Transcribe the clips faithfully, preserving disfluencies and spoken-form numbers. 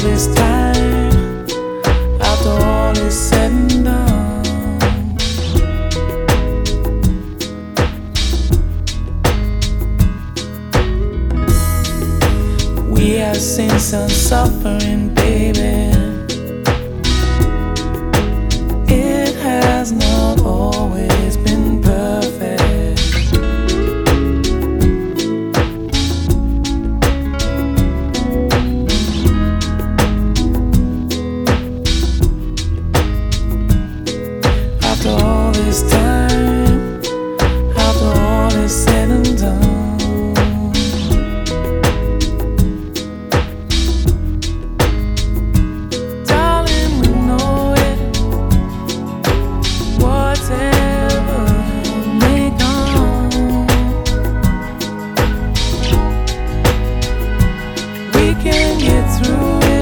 this time, after all is said and done, we have seen some suffering, baby. It has not always been perfect. After all this time, after all is said and done, darling, we know it. Whatever may come, we can get through it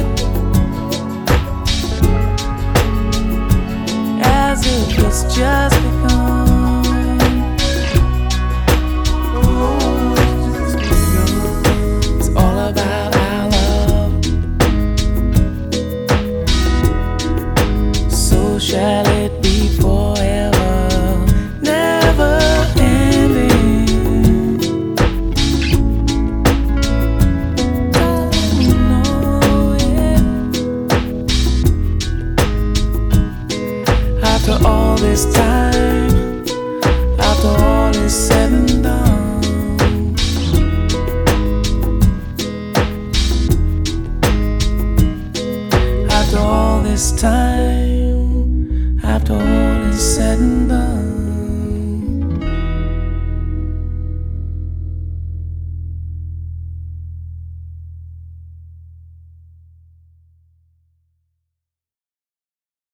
as if it's just begun. It's all about our love, so shall it be forever, never ending. Darling, you know it. After all this time, after all is said and done, after all this time, after all is said and done.